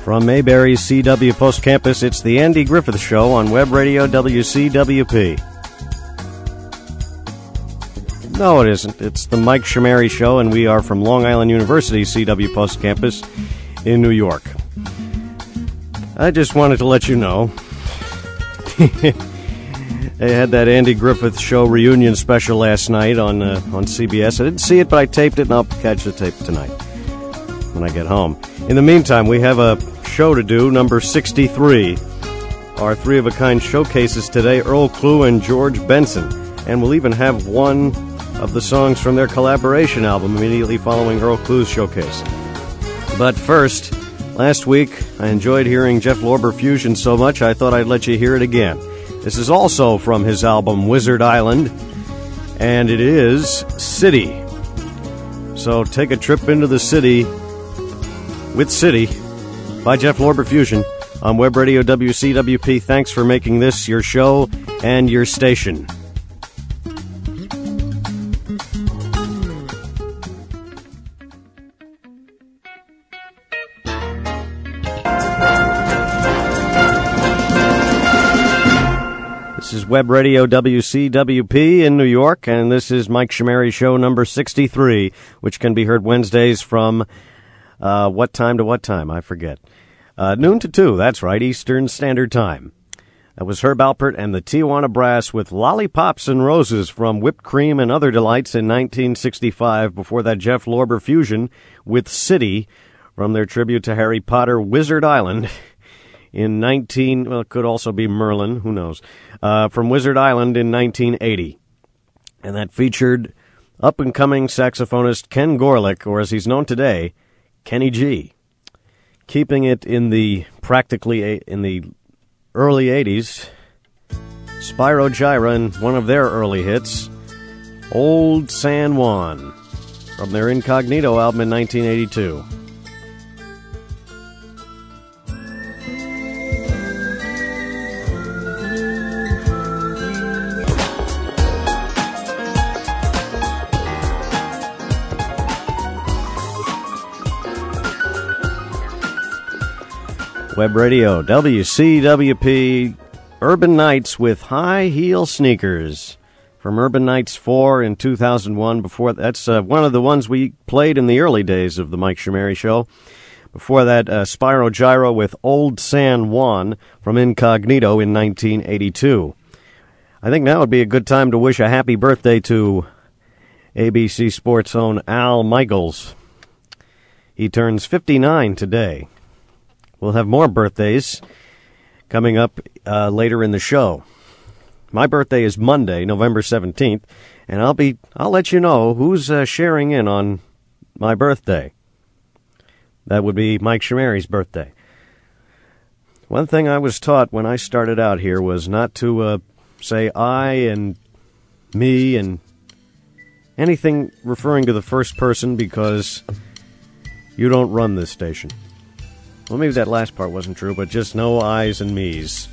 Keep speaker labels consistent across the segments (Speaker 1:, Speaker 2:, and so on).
Speaker 1: From Mayberry's CW Post Campus, it's the Andy Griffith Show on Web Radio WCWP. No, it isn't. It's the Mike Shamari Show, and we are from Long Island University's CW Post Campus in New York. I just wanted to let you know they had that Andy Griffith Show reunion special last night on CBS. I didn't see it, but I taped it, and I'll catch the tape tonight when I get home. In the meantime, we have a show to do, number 63. Our three-of-a-kind showcases today, Earl Klugh and George Benson. And we'll even have one of the songs from their collaboration album immediately following Earl Klugh's showcase. But first, last week, I enjoyed hearing Jeff Lorber Fusion so much, I thought I'd let you hear it again. This is also from his album Wizard Island, and it is City. So take a trip into the city with City by Jeff Lorber Fusion on Web Radio WCWP. Thanks for making this your show and your station. This is Web Radio WCWP in New York, and this is Mike Shamari Show number 63, which can be heard Wednesdays from what time to what time? I forget. Noon to 2, that's right, Eastern Standard Time. That was Herb Alpert and the Tijuana Brass with Lollipops and Roses from Whipped Cream and Other Delights in 1965. Before that, Jeff Lorber Fusion with City from their tribute to Harry Potter, Wizard Island in it could also be Merlin, who knows, from Wizard Island in 1980. And that featured up-and-coming saxophonist Ken Gorelick, or as he's known today, Kenny G. Keeping it in the early 80s, Spyro Gyra and one of their early hits, Old San Juan, from their Incognito album in 1982. Web Radio, WCWP, Urban Nights with High Heel Sneakers from Urban Nights 4 in 2001. Before that's one of the ones we played in the early days of the Mike Shamari Show. Before that, Spyro Gyra with Old San Juan from Incognito in 1982. I think now would be a good time to wish a happy birthday to ABC Sports' own Al Michaels. He turns 59 today. We'll have more birthdays coming up later in the show. My birthday is Monday, November 17th, and I'll let you know who's sharing in on my birthday. That would be Mike Shamari's birthday. One thing I was taught when I started out here was not to say I and me and anything referring to the first person, because you don't run this station. Well, maybe that last part wasn't true, but just no I's and me's.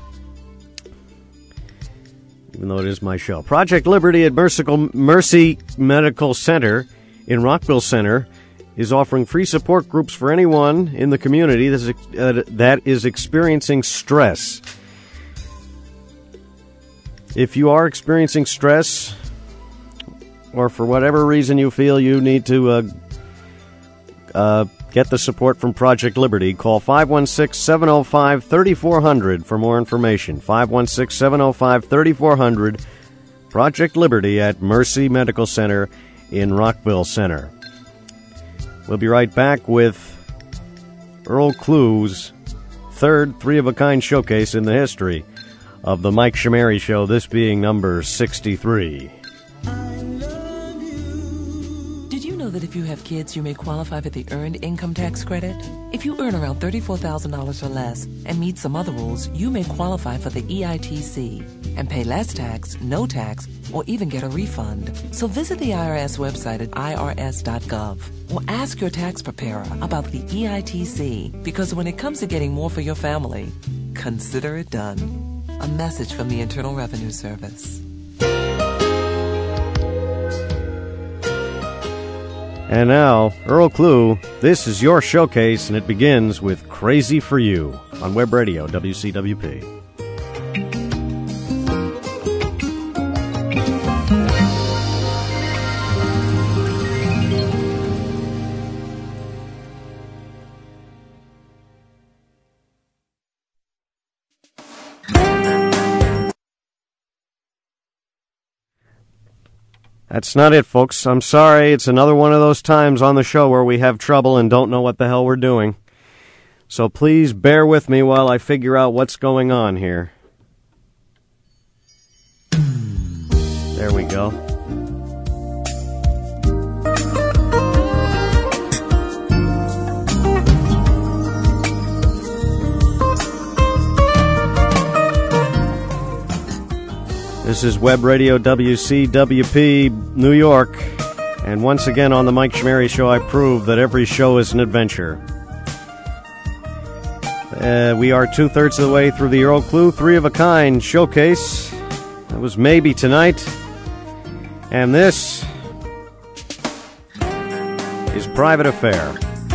Speaker 1: Even though it is my show. Project Liberty at Mercy Medical Center in Rockville Center is offering free support groups for anyone in the community that is experiencing stress. If you are experiencing stress, or for whatever reason you feel you need to get the support from Project Liberty, call 516-705-3400 for more information. 516-705-3400, Project Liberty at Mercy Medical Center in Rockville Center. We'll be right back with Earl Klugh's third three-of-a-kind showcase in the history of the Mike Shamari Show, this being number 63.
Speaker 2: That if you have kids, you may qualify for the Earned Income Tax Credit. If you earn around $34,000 or less and meet some other rules, you may qualify for the EITC and pay less tax, no tax, or even get a refund. So visit the IRS website at irs.gov or ask your tax preparer about the EITC, because when it comes to getting more for your family, consider it done. A message from the Internal Revenue Service.
Speaker 1: And now, Earl Klugh, this is your showcase, and it begins with Crazy for You on Web Radio, WCWP. That's not it, folks. I'm sorry. It's another one of those times on the show where we have trouble and don't know what the hell we're doing. So please bear with me while I figure out what's going on here. There we go. This is Web Radio WCWP New York, and once again on the Mike Schmery Show, I prove that every show is an adventure. We are two-thirds of the way through the Earl Klugh Three-of-a-Kind showcase. That was Maybe Tonight, and this is Private Affair.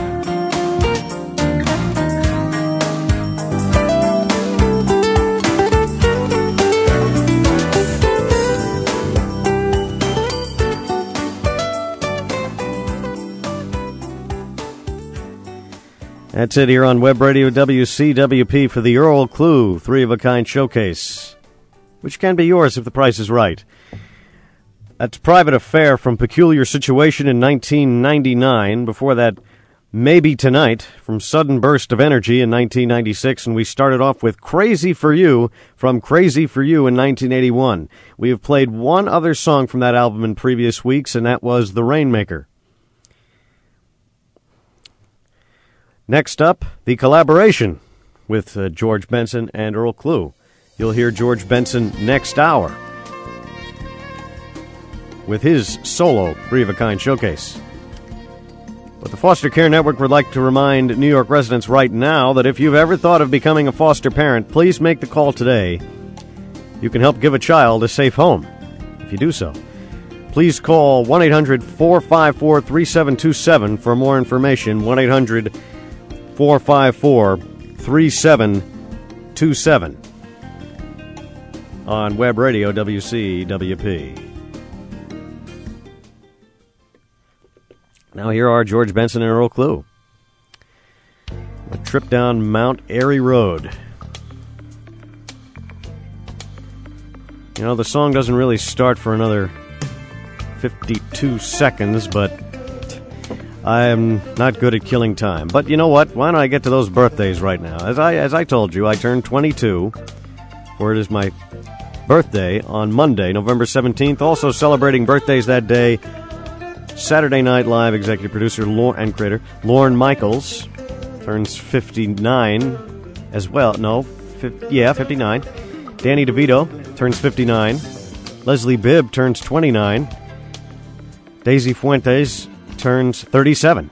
Speaker 1: That's it here on Web Radio WCWP for the Earl Klugh Three-of-a-Kind Showcase, which can be yours if the price is right. That's Private Affair from Peculiar Situation in 1999. Before that, Maybe Tonight from Sudden Burst of Energy in 1996. And we started off with Crazy for You from Crazy for You in 1981. We have played one other song from that album in previous weeks, and that was The Rainmaker. Next up, the collaboration with George Benson and Earl Klugh. You'll hear George Benson next hour with his solo Three-of-a-Kind showcase. But the Foster Care Network would like to remind New York residents right now that if you've ever thought of becoming a foster parent, please make the call today. You can help give a child a safe home if you do so. Please call 1-800-454-3727 for more information. 1-800-454-3727 on Web Radio WCWP. Now here are George Benson and Earl Klugh. A trip down Mount Airy Road. You know, the song doesn't really start for another 52 seconds, but I am not good at killing time. But you know what? Why don't I get to those birthdays right now? As I told you, I turned 22, for it is my birthday on Monday, November 17th. Also celebrating birthdays that day, Saturday Night Live executive producer and creator Lorne Michaels turns 59 as well. No, 59. Danny DeVito turns 59. Leslie Bibb turns 29. Daisy Fuentes turns 37.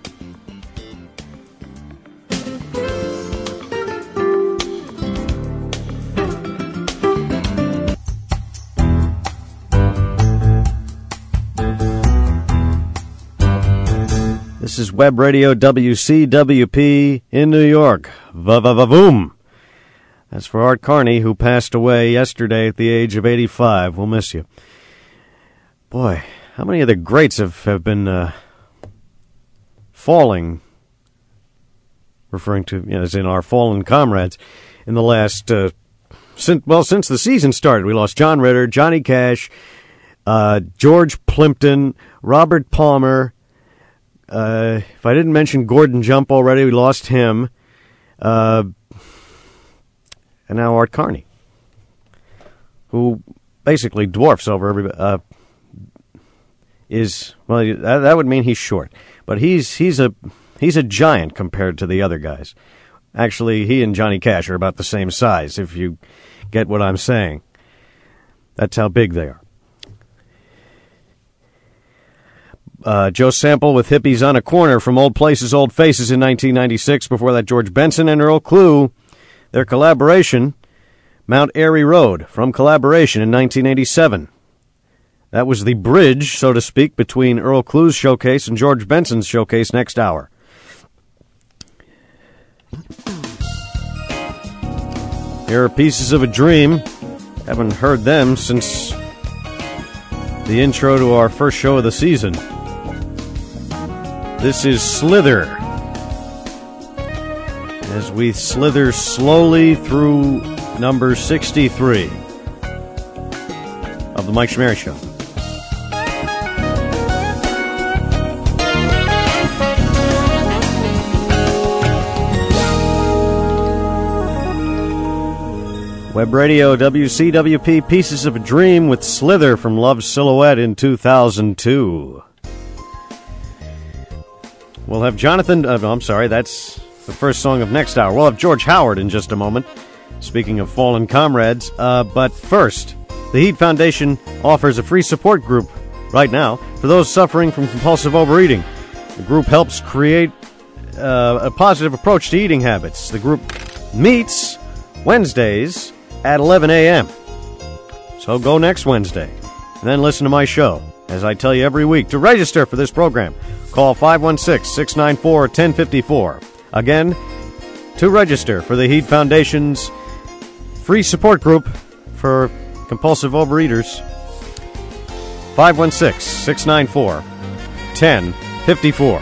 Speaker 1: This is Web Radio WCWP in New York. Va-va-va-voom. That's for Art Carney, who passed away yesterday at the age of 85. We'll miss you. Boy, how many of the greats have been falling, referring to, as in our fallen comrades, in the last, since the season started. We lost John Ritter, Johnny Cash, George Plimpton, Robert Palmer. If I didn't mention Gordon Jump already, we lost him. And now Art Carney, who basically dwarfs over everybody. That would mean he's short, but he's a giant compared to the other guys. Actually, he and Johnny Cash are about the same size, if you get what I'm saying. That's how big they are. Joe Sample with Hippies on a Corner from Old Places, Old Faces in 1996. Before that, George Benson and Earl Klugh, their collaboration, Mount Airy Road from Collaboration in 1987. That was the bridge, so to speak, between Earl Clue's showcase and George Benson's showcase next hour. Here are Pieces of a Dream. Haven't heard them since the intro to our first show of the season. This is Slither. As we slither slowly through number 63 of the Mike Schmery Show. Web Radio WCWP Pieces of a Dream with Slither from Love's Silhouette in 2002. We'll have Jonathan... I'm sorry, that's the first song of next hour. We'll have George Howard in just a moment, speaking of fallen comrades. But first, the Heat Foundation offers a free support group right now for those suffering from compulsive overeating. The group helps create a positive approach to eating habits. The group meets Wednesdays at 11 a.m. So go next Wednesday, and then listen to my show, as I tell you every week. To register for this program, call 516-694-1054. Again, to register for the Heat Foundation's free support group for compulsive overeaters, 516-694-1054.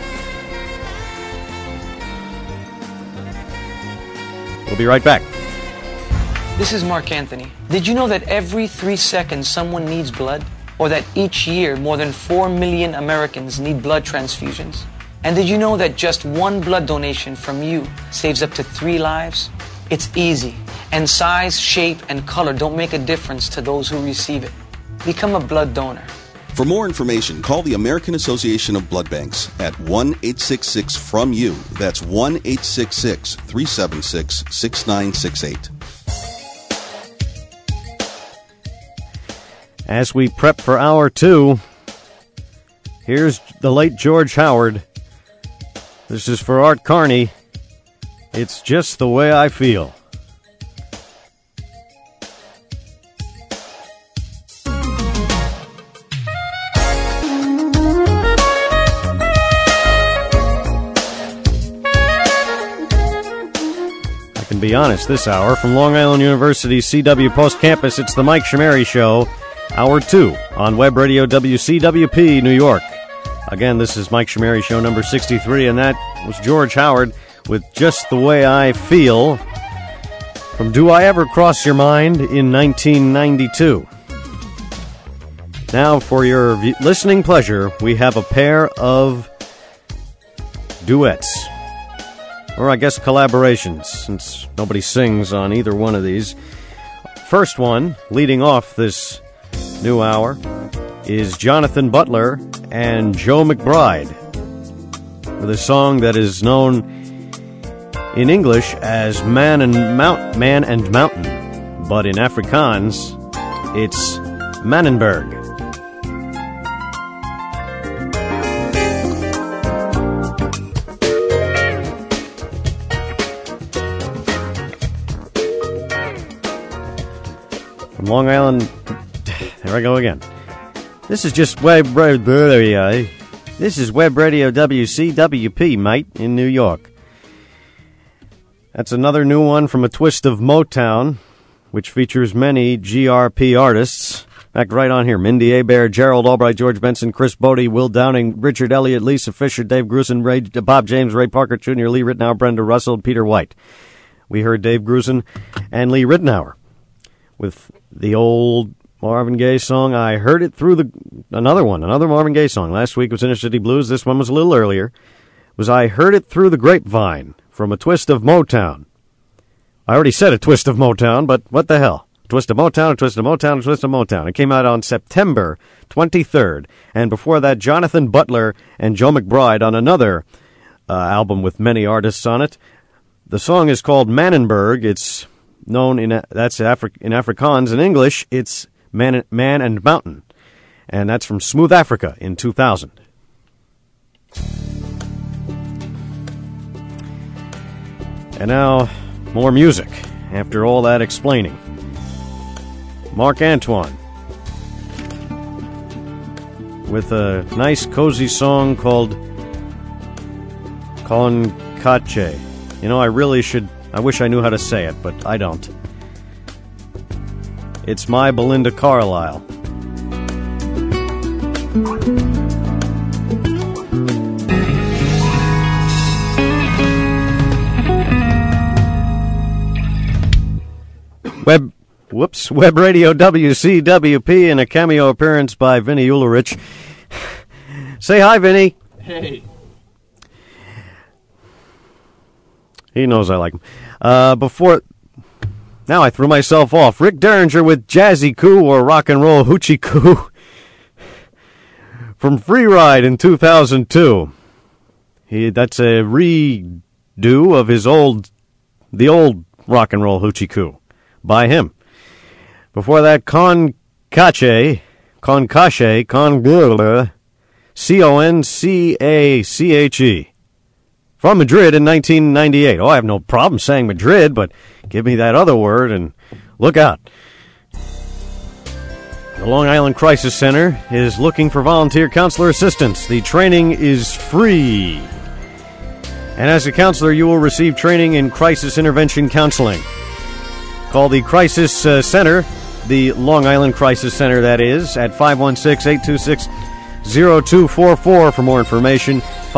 Speaker 1: We'll be right back.
Speaker 3: This is Mark Anthony. Did you know that every 3 seconds someone needs blood? Or that each year more than 4 million Americans need blood transfusions? And did you know that just one blood donation from you saves up to 3 lives? It's easy, and size, shape, and color don't make a difference to those who receive it. Become a blood donor.
Speaker 4: For more information, call the American Association of Blood Banks at 1-866-FROM-YOU. That's 1-866-376-6968.
Speaker 1: As we prep for hour 2, here's the late George Howard. This is for Art Carney. It's Just the Way I Feel. I can be honest this hour. From Long Island University's CW Post Campus, it's the Mike Schmery Show. Hour 2 on Web Radio WCWP, New York. Again, this is Mike Schmery Show number 63, and that was George Howard with Just the Way I Feel from Do I Ever Cross Your Mind in 1992. Now, for your listening pleasure, we have a pair of duets, or I guess collaborations, since nobody sings on either one of these. First one, leading off this new hour, is Jonathan Butler and Joe McBride with a song that is known in English as Man and Mountain, but in Afrikaans it's Manenberg. From Long Island. There I go again. This is just Web Radio. This is Web Radio WCWP, mate, in New York. That's another new one from A Twist of Motown, which features many GRP artists. In fact, right on here, Mindy Abair, Gerald Albright, George Benson, Chris Bodie, Will Downing, Richard Elliott, Lisa Fisher, Dave Grusin, Bob James, Ray Parker Jr., Lee Ritenour, Brenda Russell, and Peter White. We heard Dave Grusin and Lee Ritenour with the old Marvin Gaye song, I Heard It Through another Marvin Gaye song. Last week was Inner City Blues. This one was a little earlier. Was I Heard It Through the Grapevine from A Twist of Motown. I already said A Twist of Motown, but what the hell? A Twist of Motown, A Twist of Motown, A Twist of Motown. It came out on September 23rd. And before that, Jonathan Butler and Joe McBride on another album with many artists on it. The song is called Manenberg. It's known in Afrikaans. In English, it's Man and Mountain, and that's from Smooth Africa in 2000. And now, more music, after all that explaining. Mark Antoine. with a nice, cozy song called Con Cache. You know, I wish I knew how to say it, but I don't. It's my Belinda Carlisle. Web Radio WCWP, and a cameo appearance by Vinny Ulrich. Say hi, Vinny.
Speaker 5: Hey.
Speaker 1: He knows I like him. Now I threw myself off. Rick Derringer with Jazzy Coo, or Rock and Roll Hoochie Coo, from Free Ride in 2002. That's a redo of the old Rock and Roll Hoochie Coo by him. Before that, Con Cache, C-O-N-C-A-C-H-E. From Madrid in 1998. Oh, I have no problem saying Madrid, but give me that other word and look out. The Long Island Crisis Center is looking for volunteer counselor assistance. The training is free. And as a counselor, you will receive training in crisis intervention counseling. Call the Crisis Center, the Long Island Crisis Center, that is, at 516-826-0244 for more information.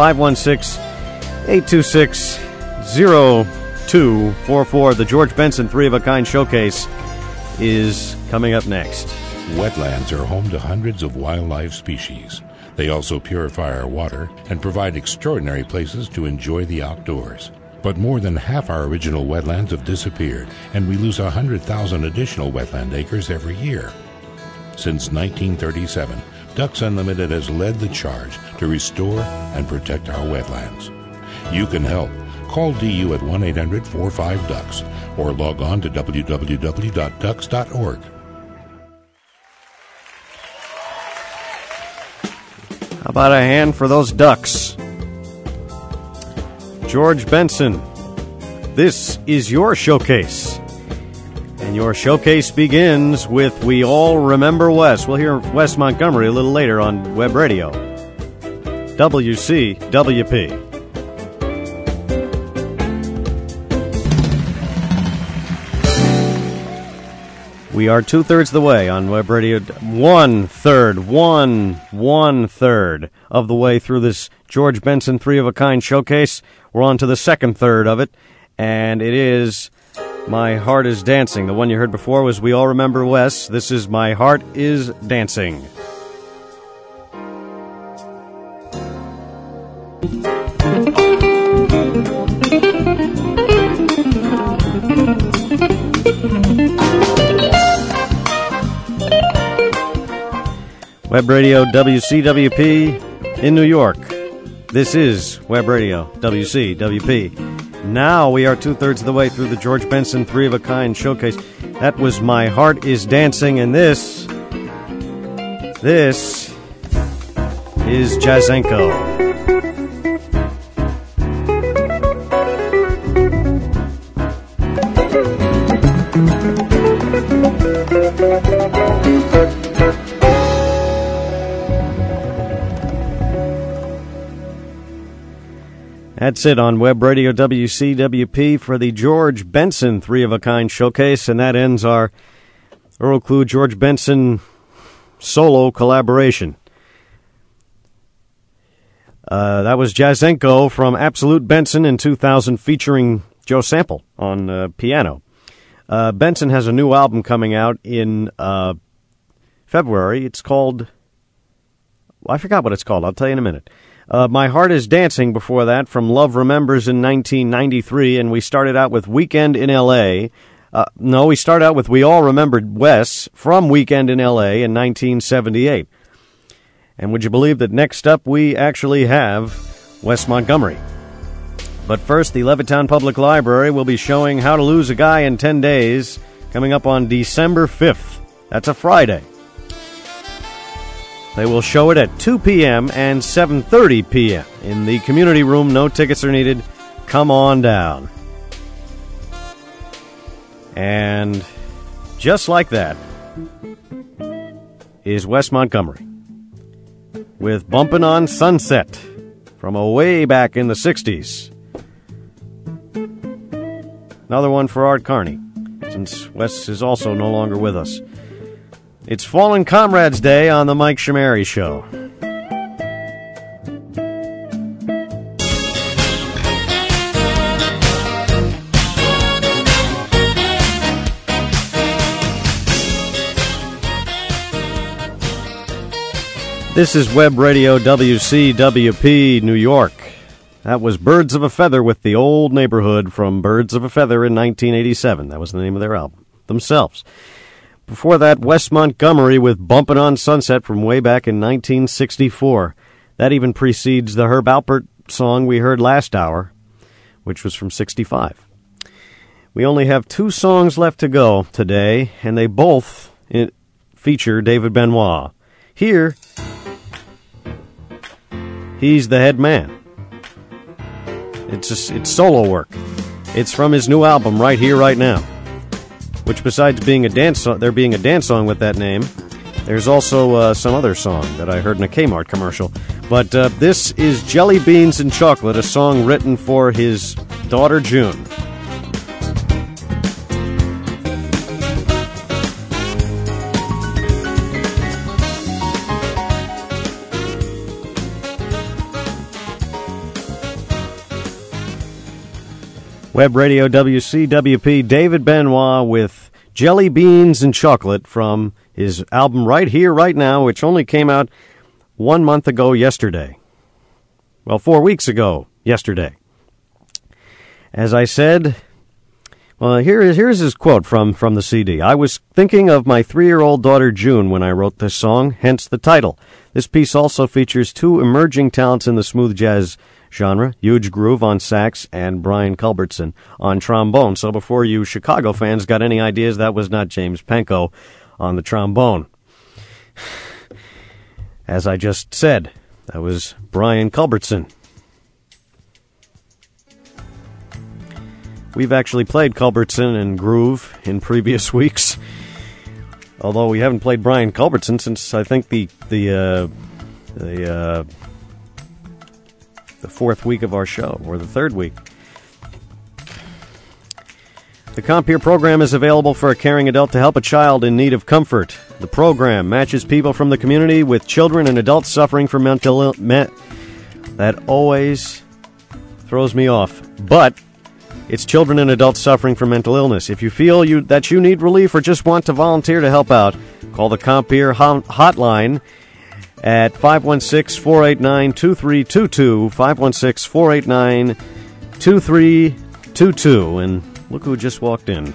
Speaker 1: 516-826-0244. The George Benson 3 of a Kind Showcase is coming up next.
Speaker 6: Wetlands are home to hundreds of wildlife species. They also purify our water and provide extraordinary places to enjoy the outdoors. But more than half our original wetlands have disappeared, and we lose 100,000 additional wetland acres every year. Since 1937, Ducks Unlimited has led the charge to restore and protect our wetlands. You can help. Call DU at 1-800-45-DUCKS or log on to www.ducks.org.
Speaker 1: How about a hand for those ducks? George Benson, this is your showcase. And your showcase begins with We All Remember Wes. We'll hear Wes Montgomery a little later on Web Radio. WCWP. We are 2/3 of the way on Web Radio. One third of the way through this George Benson 3 of a Kind Showcase. We're on to the second third of it, and it is My Heart is Dancing. The one you heard before was We All Remember Wes. This is My Heart is Dancing. Web Radio WCWP in New York. This is Web Radio WCWP. Now we are 2/3 of the way through the George Benson 3 of a Kind Showcase. That was My Heart is Dancing, and this is Jazenko. That's it on Web Radio WCWP for the George Benson 3 of a Kind Showcase, and that ends our Earl Klugh George Benson solo collaboration. That was Jazenko from Absolute Benson in 2000, featuring Joe Sample on piano. Benson has a new album coming out in February. It's called... I forgot what it's called. I'll tell you in a minute. My Heart is Dancing before that from Love Remembers in 1993, and we started out with Weekend in L.A. We started out with We All Remembered Wes from Weekend in L.A. in 1978. And would you believe that next up we actually have Wes Montgomery? But first, the Levittown Public Library will be showing How to Lose a Guy in 10 Days coming up on December 5th. That's a Friday. They will show it at 2 p.m. and 7:30 p.m. in the community room. No tickets are needed. Come on down. And just like that is Wes Montgomery. with Bumpin' on Sunset from way back in the 60s. Another one for Art Carney, since Wes is also no longer with us. It's Fallen Comrades Day on the Mike Shamari Show. This is Web Radio WCWP New York. That was Birds of a Feather with The Old Neighborhood from Birds of a Feather in 1987. That was the name of their album themselves. Before that, Wes Montgomery with Bumpin' on Sunset from way back in 1964. That even precedes the Herb Alpert song we heard last hour, which was from 65. We only have 2 songs left to go today, and they both feature David Benoit. Here, he's the head man. It's solo work. It's from his new album, Right Here, Right Now, which besides being a dance song, there being a dance song with that name, there's also some other song that I heard in a Kmart commercial. But this is Jelly Beans and Chocolate, a song written for his daughter June. Web Radio WCWP, David Benoit with Jelly Beans and Chocolate from his album Right Here, Right Now, which only came out 1 month ago yesterday. Well, 4 weeks ago yesterday. As I said, well, here's his quote from the CD. I was thinking of my 3-year-old daughter June when I wrote this song, hence the title. This piece also features 2 emerging talents in the smooth jazz genre, Huge Groove on sax and Brian Culbertson on trombone. So before you Chicago fans got any ideas, that was not James Penko on the trombone. As I just said, that was Brian Culbertson. We've actually played Culbertson and Groove in previous weeks, although we haven't played Brian Culbertson since I think the 4th week of our show, or the 3rd week. The Compeer program is available for a caring adult to help a child in need of comfort. The program matches people from the community with children and adults suffering from mental illness. That always throws me off. But it's children and adults suffering from mental illness. If you feel that you need relief or just want to volunteer to help out, call the Compeer hotline at 516-489-2322, 516-489-2322. And look who just walked in.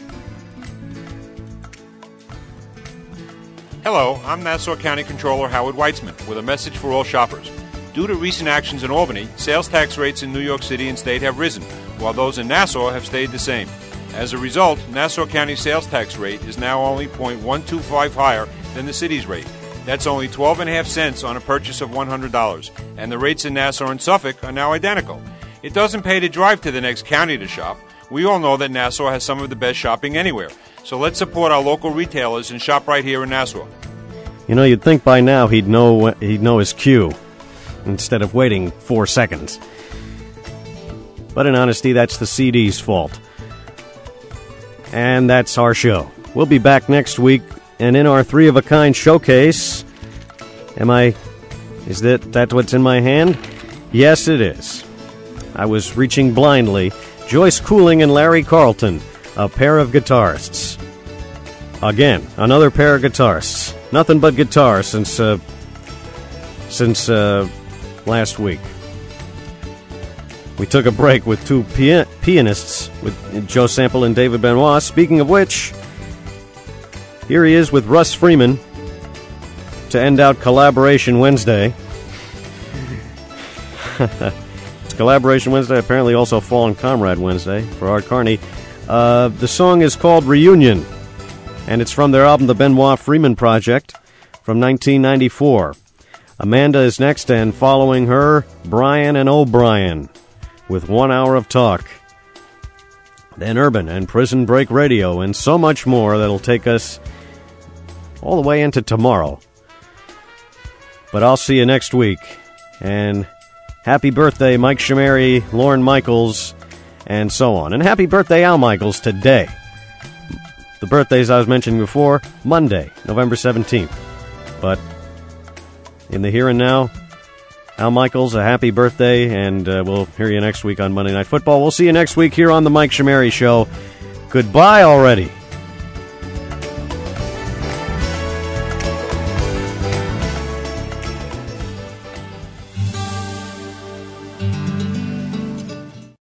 Speaker 5: Hello, I'm Nassau County Controller Howard Weitzman with a message for all shoppers. Due to recent actions in Albany, sales tax rates in New York City and state have risen, while those in Nassau have stayed the same. As a result, Nassau County's sales tax rate is now only 0.125 higher than the city's rate. That's only 12.5 cents on a purchase of $100, and the rates in Nassau and Suffolk are now identical. It doesn't pay to drive to the next county to shop. We all know that Nassau has some of the best shopping anywhere, so let's support our local retailers and shop right here in Nassau.
Speaker 1: You know, you'd think by now he'd know his cue instead of waiting 4 seconds. But in honesty, that's the CD's fault. And that's our show. We'll be back next week. And in our 3-of-a-kind showcase, is that what's in my hand? Yes, it is. I was reaching blindly. Joyce Cooling and Larry Carlton, a pair of guitarists. Again, another pair of guitarists. Nothing but guitar since last week. We took a break with 2 pianists, with Joe Sample and David Benoit. Speaking of which, here he is with Russ Freeman to end out Collaboration Wednesday. It's Collaboration Wednesday, apparently also Fallen Comrade Wednesday for Art Carney. The song is called Reunion, and it's from their album The Benoit Freeman Project from 1994. Amanda is next, and following her, Brian and O'Brien with 1 hour of talk. Then Urban and Prison Break Radio, and so much more that'll take us all the way into tomorrow. But I'll see you next week. And happy birthday, Mike Shamari, Lorne Michaels, and so on. And happy birthday, Al Michaels, today. The birthdays I was mentioning before, Monday, November 17th. But in the here and now, Al Michaels, a happy birthday, and we'll hear you next week on Monday Night Football. We'll see you next week here on the Mike Shamari Show. Goodbye already.